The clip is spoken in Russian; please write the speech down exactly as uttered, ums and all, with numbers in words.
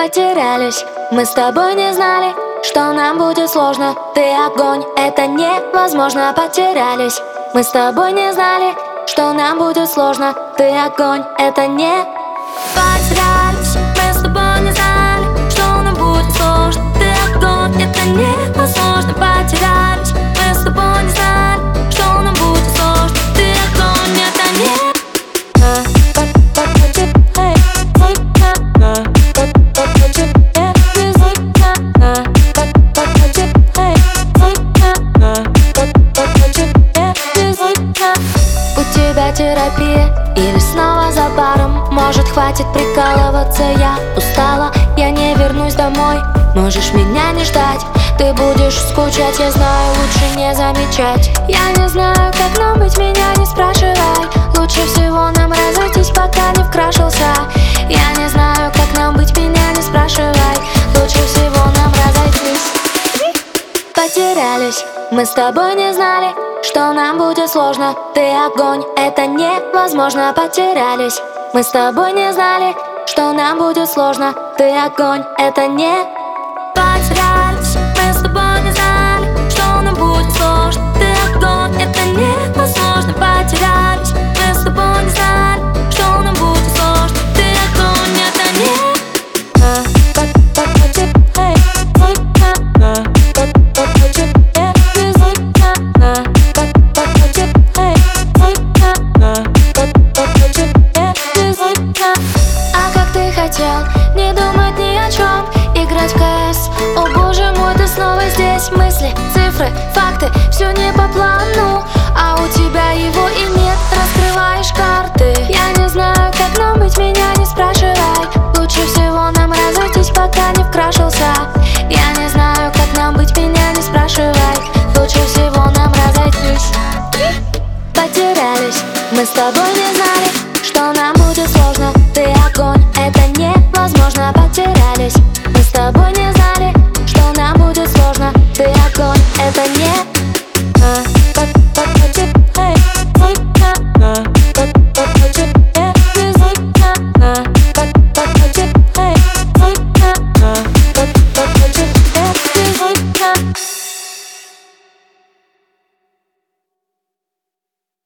Потерялись, мы с тобой не знали, что нам будет сложно. Ты огонь, это невозможно. Потерялись, мы с тобой не знали, что нам будет сложно. Ты огонь, это не... Потерялись, мы с тобой не знали, что нам будет сложно. Ты огонь, это невозможно. Потерялись, мы с тобой не знали, что нам будет сложно. Ты огонь, это не... Терапия или снова за баром? Может, хватит прикалываться, я устала, я не вернусь домой. Можешь меня не ждать, ты будешь скучать, я знаю, лучше не замечать. Я не знаю, как нам быть, меня не спрашивай. Лучше всего нам разойтись, пока не вкрашился. Я не знаю, как нам быть, меня не спрашивай. Лучше всего нам разойтись. Потерялись, мы с тобой не знали, что нам будет сложно. Ты огонь, это невозможно. Потерялись, мы с тобой не знали, что нам будет сложно. Ты огонь, это не... Потерялись, мы с тобой не знали, что нам будет сложно. Ты огонь, это невозможно. Потерялись, мы с тобой не знали, что нам будет сложно. Ты огонь, это не... Не думать ни о чем, играть в КС. О боже мой, ты снова здесь. Мысли, цифры, факты, все не по плану, а у тебя его и нет. Раскрываешь карты. Я не знаю, как нам быть, меня не спрашивай. Лучше всего нам разойтись, пока не вкрашился. Я не знаю, как нам быть, меня не спрашивай. Лучше всего нам разойтись. Потерялись, мы с тобой не знали, что нам будет сложно. Ты огонь, это невозможно. Потерялись, мы с тобой не знали, что нам будет сложно.